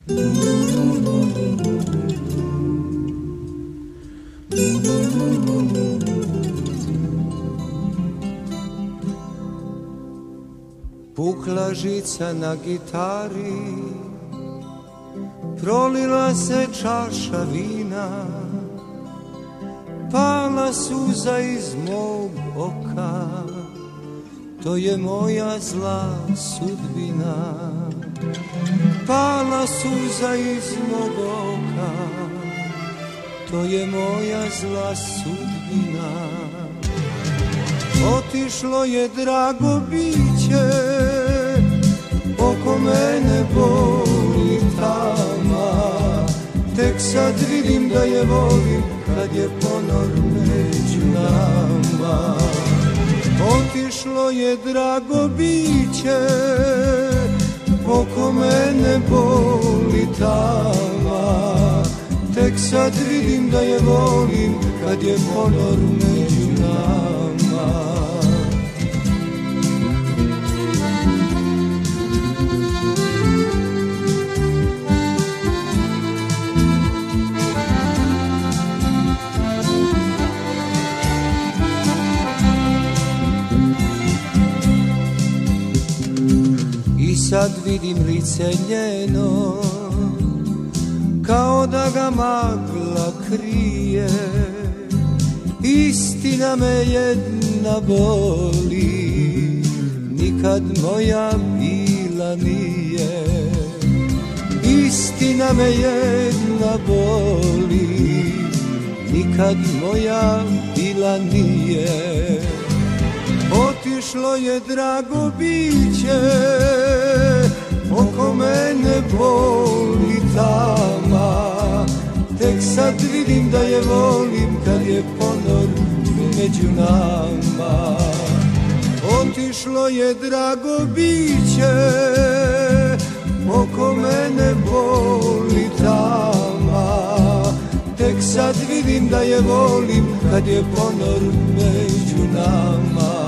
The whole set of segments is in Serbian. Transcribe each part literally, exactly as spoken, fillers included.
Pukla žica na gitari, prolila se čaša vina, pala suza iz mog oka, to je moja zla sudbina. Pala suza iz mog oka, to je moja zla sudbina. Otišlo je drago biće, oko mene boli tama, tek sad vidim da je volim kad je ponor među nama. Otišlo je drago biće, oko mene boli tama, tek sad vidim da je volim kad je ponor među nama. Sad vidim lice njeno, kao da ga magla krije. Istina me jedna boli, nikad moja bila nije. Istina me jedna boli, nikad moja bila nije. Otišlo je drago biće, oko mene boli tama, tek sad vidim da je volim kad je ponor među nama. Otišlo je drago biće, oko mene boli tama, tek sad vidim da je volim kad je ponor među nama.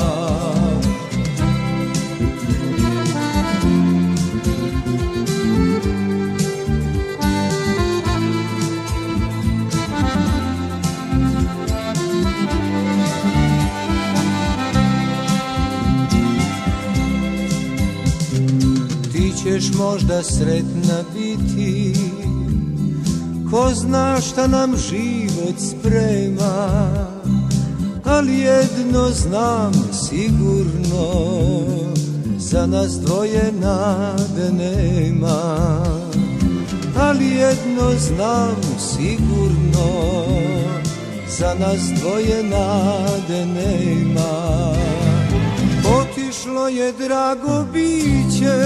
Ćeš možda sretna biti, ko zna šta nam život sprema, ali jedno znam sigurno, za nas dvoje nade nema. Ali jedno znam sigurno, za nas dvoje nade nema. Otišlo je drago biće,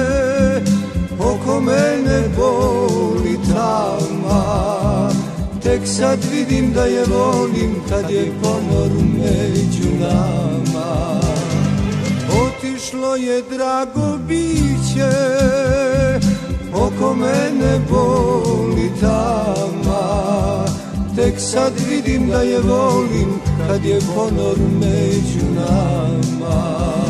oko mene boli tama, tek sad vidim da je volim kad je ponor među nama. Otišlo je drago biće, oko mene boli tama, tek sad vidim da je volim kad je ponor među nama.